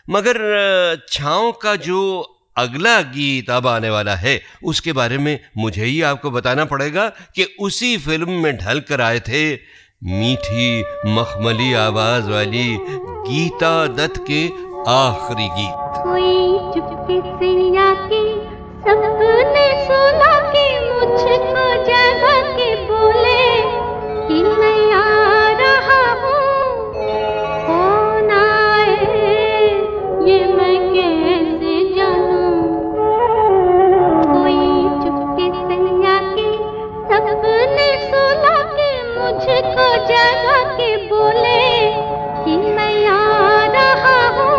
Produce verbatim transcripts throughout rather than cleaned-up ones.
मगर अ, छाँव का जो अगला गीत अब आने वाला है उसके बारे में मुझे ही आपको बताना पड़ेगा कि उसी फिल्म में ढल कर आए थे मीठी मखमली आवाज वाली गीता दत्त के आखिरी गीत। कोई चुपके से आके सपने सुला के मुझको जगा के बोले कि मैं आ रहा हूँ, कौन आए ये मैं कैसे जानूं। कोई चुपके से आके सपने सुला के मुझको जगा के बोले कि मैं आ रहा हूँ,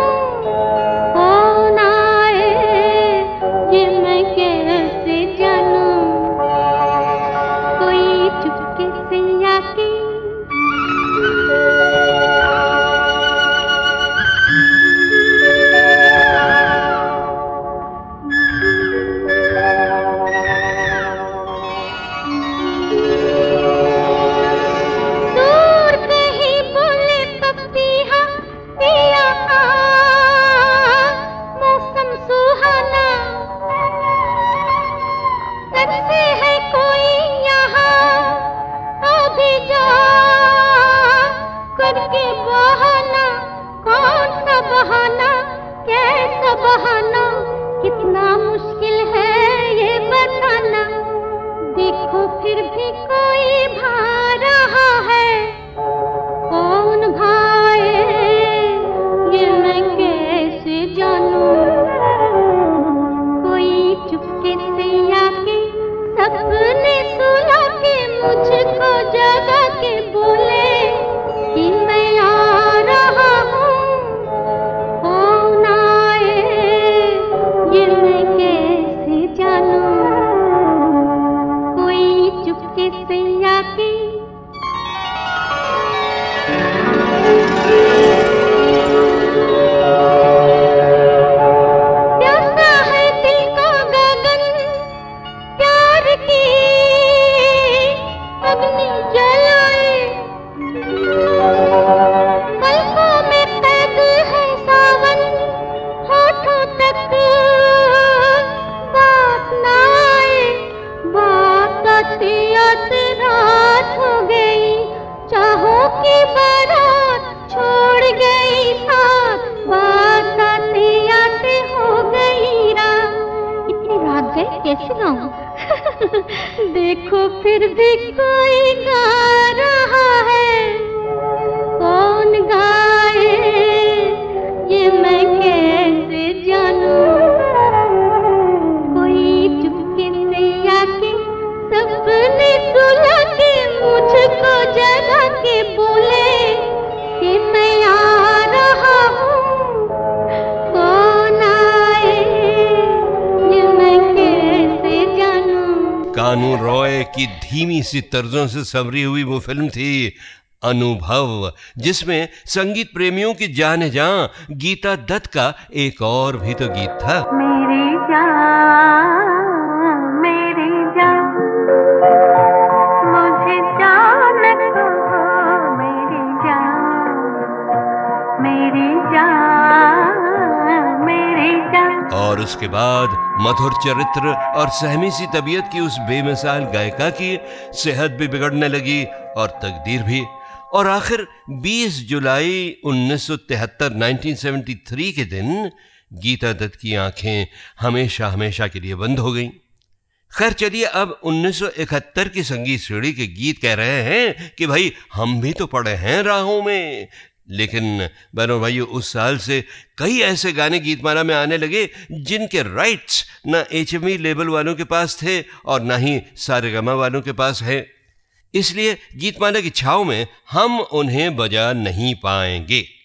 कितना मुश्किल है ये बताना। देखो फिर भी कोई भा रहा है, कौन भाए ये मैं कैसे जानूं। कोई चुपके से आके सपने सुला के मुझको जगा के बोले कि मैं आ रहा हूँ, कौन आए ये मैं कैसे जानूं। कोई चुपके से आके प्यासा है दिल का गगन, प्यार की अग्नि जलाए। पलकों में कैद है सावन, होठों तक बात न आए। बात आते आते रात हो गई, चाहों की बारात छोड़ गई साथ। बात आते आते हो गई रात। इतनी रात गई कैसे गाऊं। देखो फिर भी कोई गा रहा है, कौन गाए ये मैं कैसे जानूं। कोई चुपके से आके सपने सुला के मुझको जगा के बोले कि मैं आ रहा हूँ, कौन आए ये मैं कैसे जानूं। कानू रॉय की धीमी सी तर्जों से संवरी हुई वो फिल्म थी अनुभव, जिसमें संगीत प्रेमियों की जाने जां गीता दत्त का एक और भी तो गीत था। मेरी जान मेरी जान मुझे जान कहो, मेरी जान मेरी जान मेरी जान। और उसके बाद मधुर चरित्र और सहमी सी तबीयत की उस बेमिसाल गायिका की सेहत भी बिगड़ने लगी और तकदीर भी। और आखिर बीस जुलाई उन्नीस सौ तिहत्तर उन्नीस सौ तिहत्तर के दिन गीता दत्त की आंखें हमेशा हमेशा के लिए बंद हो गईं। खैर चलिए, अब उन्नीस सौ इकहत्तर की संगीत सीढ़ी के गीत कह रहे हैं कि भाई हम भी तो पड़े हैं राहों में। लेकिन बहनों भाइयों, उस साल से कई ऐसे गाने गीतमाला में आने लगे जिनके राइट्स ना एचएमवी लेबल वालों के पास थे और ना ही सारेगामा वालों के पास है। इसलिए गीतमाला की छाव में हम उन्हें बजा नहीं पाएंगे।